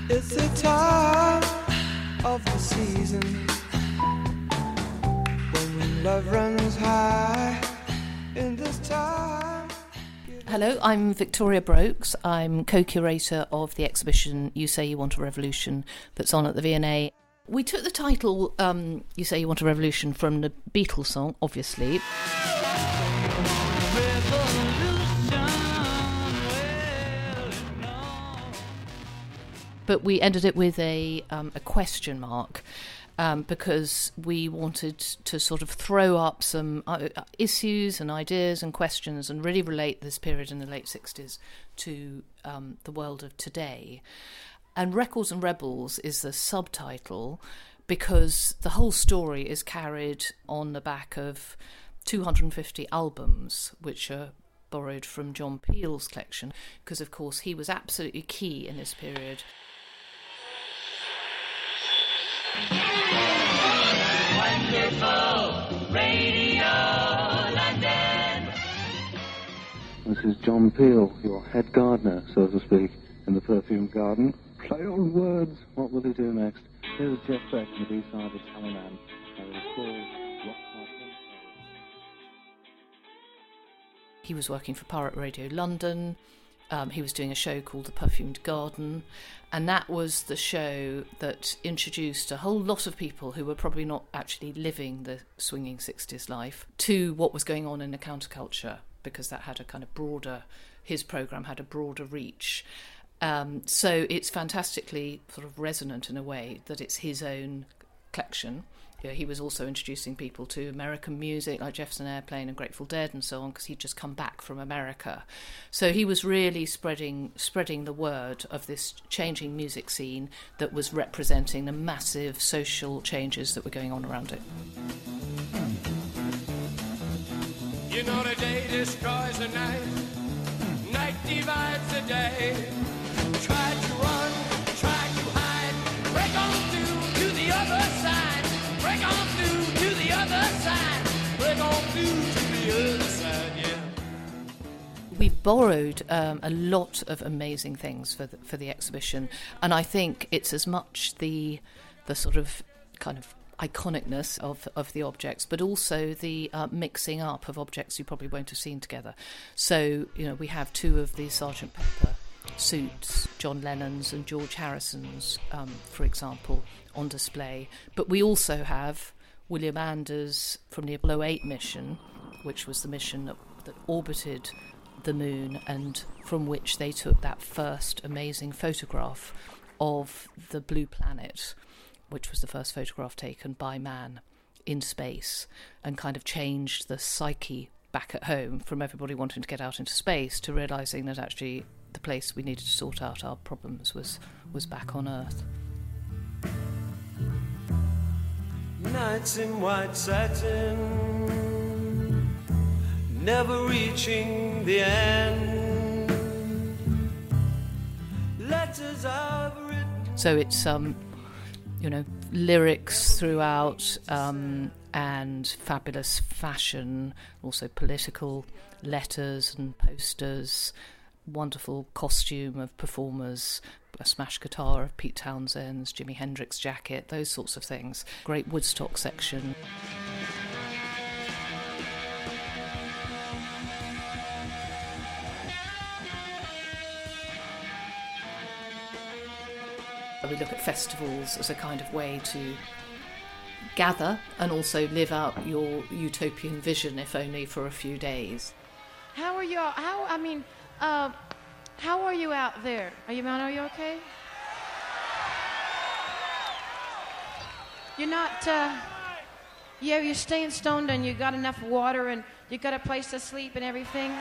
It's the time of the season when love runs high in this time. Hello, I'm Victoria Brokes. I'm co-curator of the exhibition You Say You Want a Revolution that's on at the V&A. We took the title You Say You Want a Revolution from the Beatles song, obviously. But we ended it with a question mark because we wanted to sort of throw up some issues and ideas and questions and really relate this period in the late 60s to the world of today. And Records and Rebels is the subtitle because the whole story is carried on the back of 250 albums, which are borrowed from John Peel's collection, because, of course, he was absolutely key in this period. Wonderful Radio London. This is John Peel, your head gardener, so to speak, in the perfume garden. Play on words. What will he do next? Here's Jeff Beck and the B-side of Sally Mann. He was working for Pirate Radio London. He was doing a show called The Perfumed Garden, and that was the show that introduced a whole lot of people who were probably not actually living the swinging 60s life to what was going on in the counterculture, because that had a kind of broader, his programme had a broader reach. So it's fantastically sort of resonant in a way that it's his own collection. You know, he was also introducing people to American music like Jefferson Airplane and Grateful Dead and so on, because he'd just come back from America. So he was really spreading the word of this changing music scene that was representing the massive social changes that were going on around it. You know the day destroys the night, night divides the day. Try to run, try to hide, break on through to the other side. Break on through to the other side. Break on through to the other side, yeah. We borrowed a lot of amazing things for the exhibition, and I think it's as much the sort of kind of iconicness of the objects, but also the mixing up of objects you probably won't have seen together. So, you know, we have two of the Sgt. Pepper suits, John Lennon's and George Harrison's, for example, on display. But we also have William Anders from the Apollo 8 mission, which was the mission that orbited the moon and from which they took that first amazing photograph of the blue planet, which was the first photograph taken by man in space, and kind of changed the psyche back at home from everybody wanting to get out into space to realising that actually the place we needed to sort out our problems was back on Earth. Nights in white satin, never reaching the end. Letters I've written. So it's lyrics throughout, and fabulous fashion, also political letters and posters, wonderful costume of performers, a smash guitar of Pete Townshend's, Jimi Hendrix jacket, those sorts of things. Great Woodstock section. We look at festivals as a kind of way to gather and also live out your utopian vision, if only for a few days. How are you out there? Are you okay? You're not, you're staying stoned and you got enough water and you got a place to sleep and everything?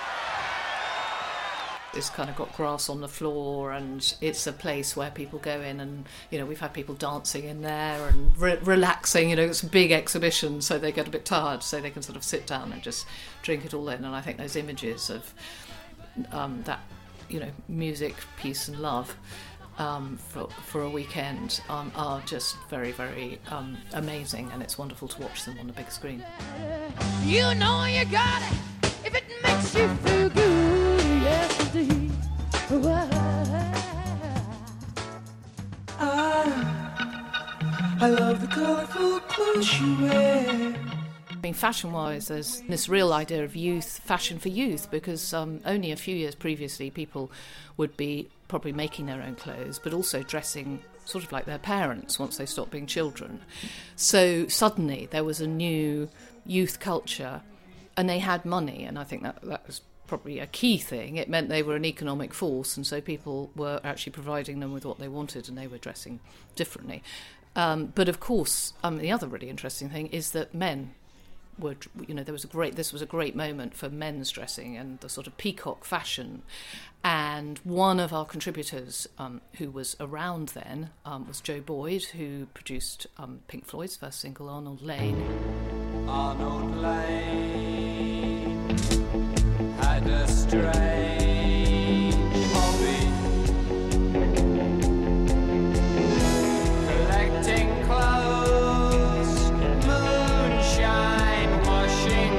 It's kind of got grass on the floor, and it's a place where people go in and, you know, we've had people dancing in there and relaxing. You know, it's a big exhibition, so they get a bit tired, so they can sort of sit down and just drink it all in. And I think those images of that, you know, music, peace and love for a weekend are just very, very amazing, and it's wonderful to watch them on the big screen. You know you got it if it makes you feel good, yes indeed. I love the colorful clothes you wear. I mean, fashion-wise, there's this real idea of youth, fashion for youth, because only a few years previously people would be probably making their own clothes, but also dressing sort of like their parents once they stopped being children. So suddenly there was a new youth culture, and they had money, and I think that was probably a key thing. It meant they were an economic force, and so people were actually providing them with what they wanted, and they were dressing differently. But of course, the other really interesting thing is that men were, this was a great moment for men's dressing and the sort of peacock fashion. And one of our contributors who was around then was Joe Boyd, who produced Pink Floyd's first single, Arnold Lane. Arnold Lane had a strange hobby, collecting clothes, moonshine, washing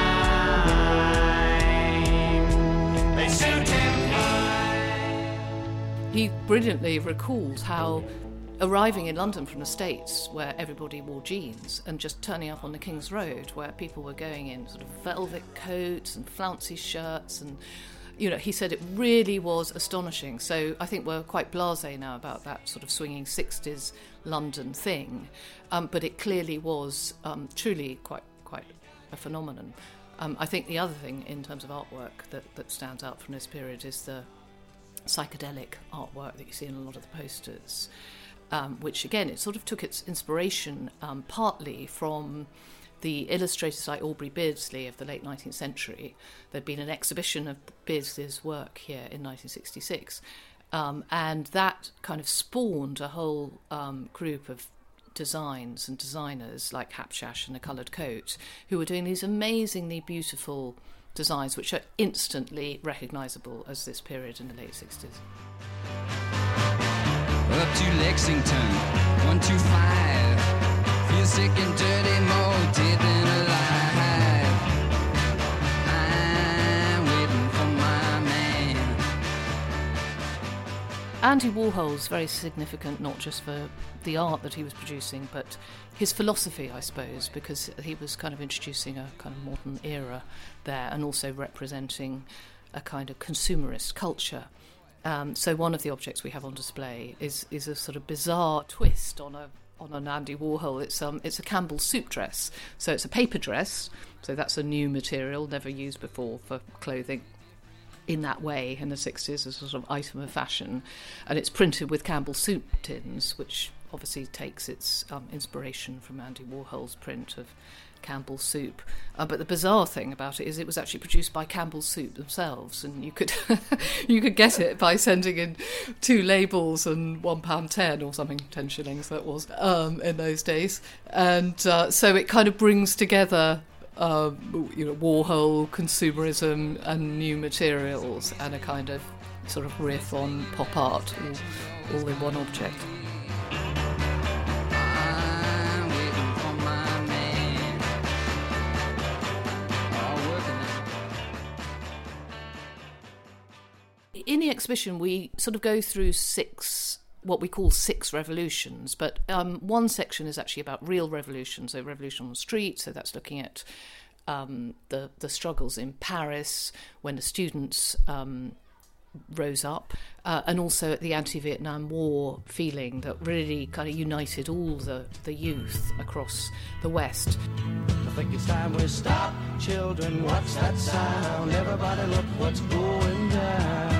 lime. They suit him fine. He brilliantly recalled how arriving in London from the States, where everybody wore jeans, and just turning up on the King's Road, where people were going in sort of velvet coats and flouncy shirts, and he said it really was astonishing. So I think we're quite blasé now about that sort of swinging 60s London thing, but it clearly was truly quite a phenomenon. I think the other thing in terms of artwork that stands out from this period is the psychedelic artwork that you see in a lot of the posters. Which again, it sort of took its inspiration partly from the illustrators like Aubrey Beardsley of the late 19th century. There'd been an exhibition of Beardsley's work here in 1966, and that kind of spawned a whole group of designs and designers like Hapshash and the Coloured Coat, who were doing these amazingly beautiful designs which are instantly recognisable as this period in the late 60s. Up to Lexington, 125. Feel sick and dirty, more dead than alive. I'm waiting for my man. Andy Warhol's very significant, not just for the art that he was producing, but his philosophy, I suppose, because he was kind of introducing a kind of modern era there, and also representing a kind of consumerist culture. So one of the objects we have on display is a sort of bizarre twist on an Andy Warhol. It's a Campbell soup dress. So it's a paper dress. So that's a new material, never used before for clothing in that way in the 60s as a sort of item of fashion. And it's printed with Campbell soup tins, which obviously takes its inspiration from Andy Warhol's print of Campbell soup. But the bizarre thing about it is it was actually produced by Campbell Soup themselves, and you could you could get it by sending in 2 labels and £1.10 or something, 10 shillings that was in those days. And so it kind of brings together Warhol, consumerism and new materials, and a kind of sort of riff on pop art all in one object. In the exhibition, we sort of go through what we call 6 revolutions, but one section is actually about real revolutions, so revolution on the street, so that's looking at the struggles in Paris when the students rose up, and also at the anti-Vietnam War feeling that really kind of united all the youth across the West. I think it's time we stop. Children, what's that sound? Everybody look what's going down.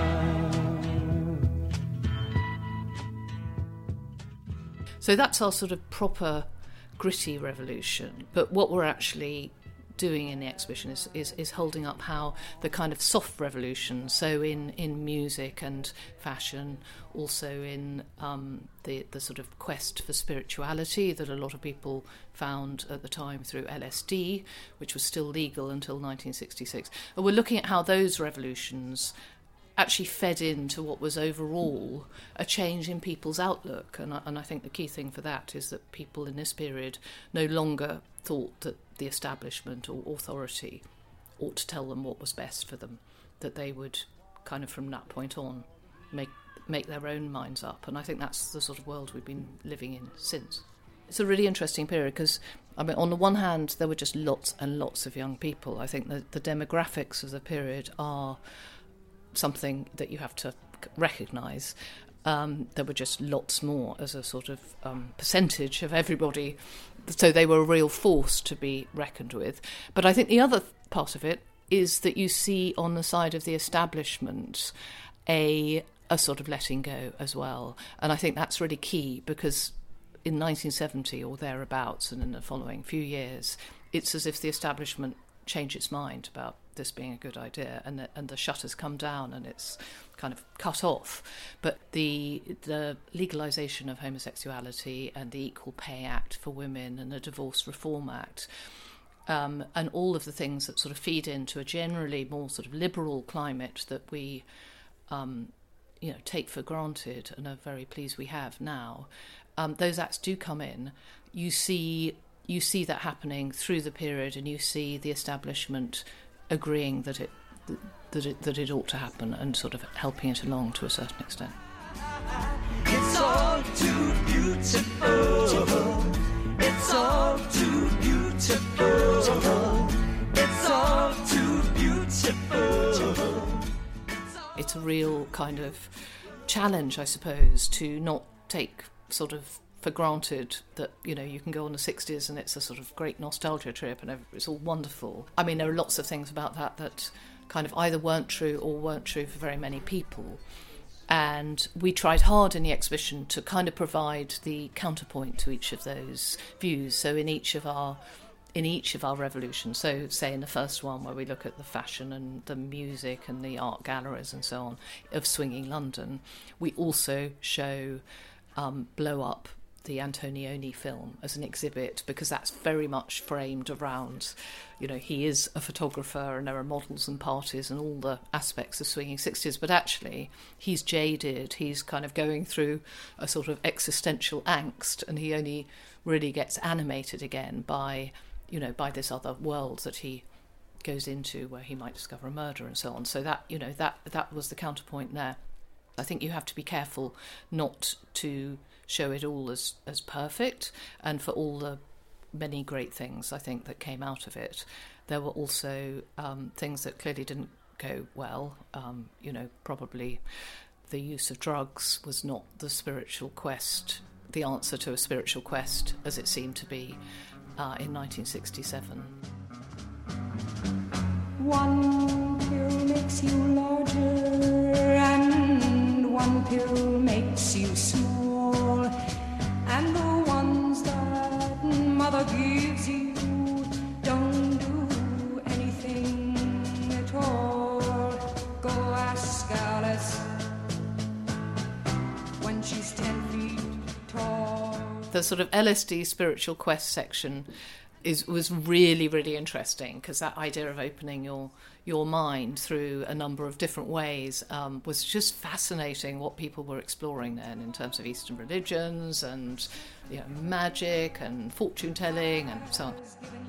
So that's our sort of proper gritty revolution. But what we're actually doing in the exhibition is holding up how the kind of soft revolution, so in music and fashion, also in the sort of quest for spirituality that a lot of people found at the time through LSD, which was still legal until 1966. And we're looking at how those revolutions actually fed into what was overall a change in people's outlook. And I think the key thing for that is that people in this period no longer thought that the establishment or authority ought to tell them what was best for them, that they would kind of from that point on make make their own minds up. And I think that's the sort of world we've been living in since. It's a really interesting period because, I mean, on the one hand, there were just lots and lots of young people. I think the demographics of the period are something that you have to recognise. There were just lots more as a sort of percentage of everybody, so they were a real force to be reckoned with. But I think the other part of it is that you see on the side of the establishment a sort of letting go as well. And I think that's really key because in 1970 or thereabouts and in the following few years, it's as if the establishment changed its mind about this being a good idea, and the shutters come down and it's kind of cut off. But the legalisation of homosexuality and the Equal Pay Act for women and the Divorce Reform Act, and all of the things that sort of feed into a generally more sort of liberal climate that we take for granted and are very pleased we have now, those acts do come in. You see that happening through the period, and you see the establishment agreeing that it ought to happen and sort of helping it along to a certain extent. It's all too beautiful. It's all too beautiful. It's all too beautiful. It's a real kind of challenge, I suppose, to not take sort of for granted that, you can go on the 60s and it's a sort of great nostalgia trip and it's all wonderful. I mean, there are lots of things about that kind of either weren't true or weren't true for very many people. And we tried hard in the exhibition to kind of provide the counterpoint to each of those views. So in each of our revolutions, so say in the first one where we look at the fashion and the music and the art galleries and so on of swinging London, we also show Blow Up, the Antonioni film, as an exhibit, because that's very much framed around, he is a photographer and there are models and parties and all the aspects of swinging 60s, but actually he's jaded, he's kind of going through a sort of existential angst, and he only really gets animated again by this other world that he goes into where he might discover a murder and so on. So that, that was the counterpoint there. I think you have to be careful not to show it all as perfect, and for all the many great things I think that came out of it, there were also things that clearly didn't go well. Probably the use of drugs was not the spiritual quest, the answer to a spiritual quest as it seemed to be in 1967. One pill makes you larger and one pill makes you small, and the ones that mother gives you don't do anything at all. Go ask Alice when she's 10 feet tall. The sort of LSD spiritual quest section was really, really interesting, because that idea of opening your mind through a number of different ways was just fascinating, what people were exploring then in terms of Eastern religions and magic and fortune telling and so on.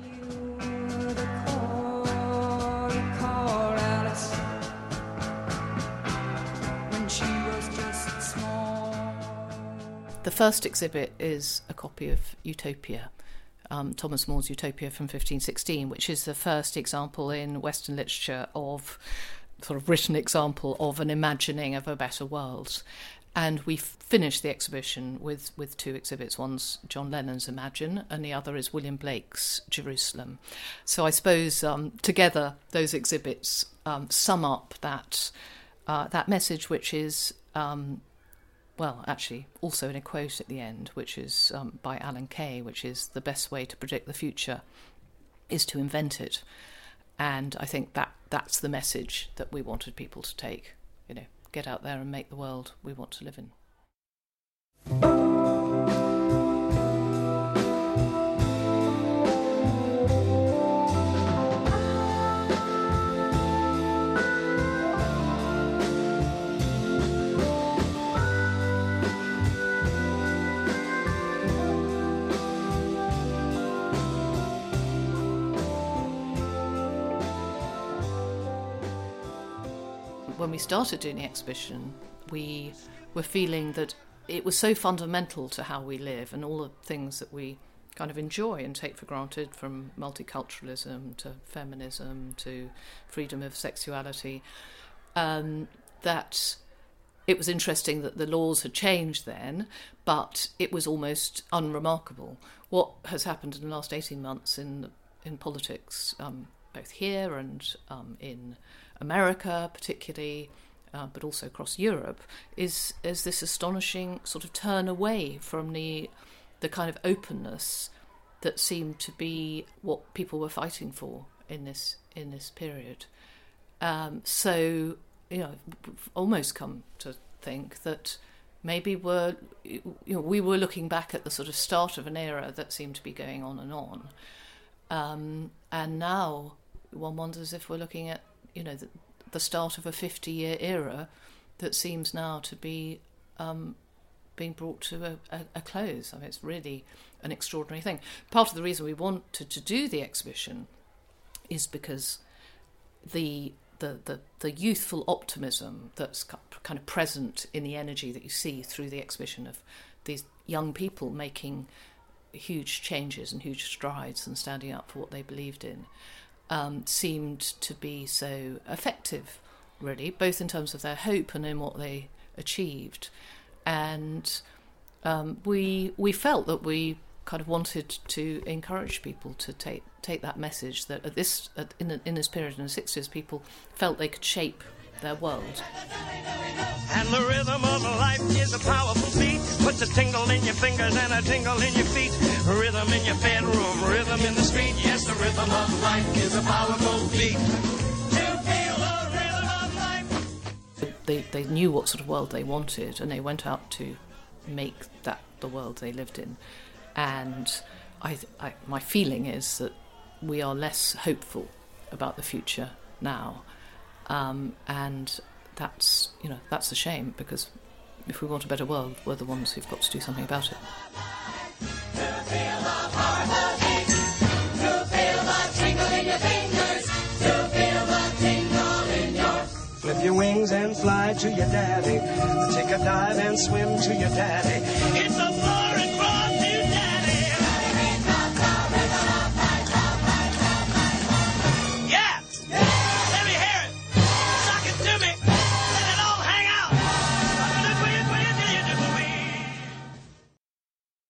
The first exhibit is a copy of Utopia, Thomas More's Utopia from 1516, which is the first example in Western literature of sort of written example of an imagining of a better world. And we finished the exhibition with two exhibits. One's John Lennon's Imagine, and the other is William Blake's Jerusalem. So I suppose together those exhibits sum up that message, which is actually also in a quote at the end, which is by Alan Kay, which is, the best way to predict the future is to invent it. And I think that's the message that we wanted people to take, get out there and make the world we want to live in. When we started doing the exhibition, we were feeling that it was so fundamental to how we live and all the things that we kind of enjoy and take for granted, from multiculturalism to feminism to freedom of sexuality, that it was interesting that the laws had changed then, but it was almost unremarkable. What has happened in the last 18 months in politics, both here and in America particularly, but also across Europe, is this astonishing sort of turn away from the kind of openness that seemed to be what people were fighting for in this period. So, you know, we've almost come to think that maybe we were looking back at the sort of start of an era that seemed to be going on and on, and now one wonders if we're looking at, you know, the start of a 50-year era that seems now to be being brought to a close. I mean, it's really an extraordinary thing. Part of the reason we wanted to do the exhibition is because the youthful optimism that's kind of present in the energy that you see through the exhibition of these young people making huge changes and huge strides and standing up for what they believed in, seemed to be so effective, really, both in terms of their hope and in what they achieved. And we felt that we kind of wanted to encourage people to take that message that in this period in the 60s, people felt they could shape their world. And the rhythm of life is a powerful beat. Puts a tingle in your fingers and a tingle in your feet. Rhythm in your bedroom, rhythm in the street. Yes, the rhythm of life is a powerful beat. To feel the rhythm of life. They knew what sort of world they wanted, and they went out to make that the world they lived in. And my feeling is that we are less hopeful about the future now, and that's a shame, because if we want a better world, we're the ones who've got to do something about it. To feel the heartbeat, to feel the tingle in your fingers, to feel the tingle in your... Flip your wings and fly to your daddy. Take a dive and swim to your daddy. It's a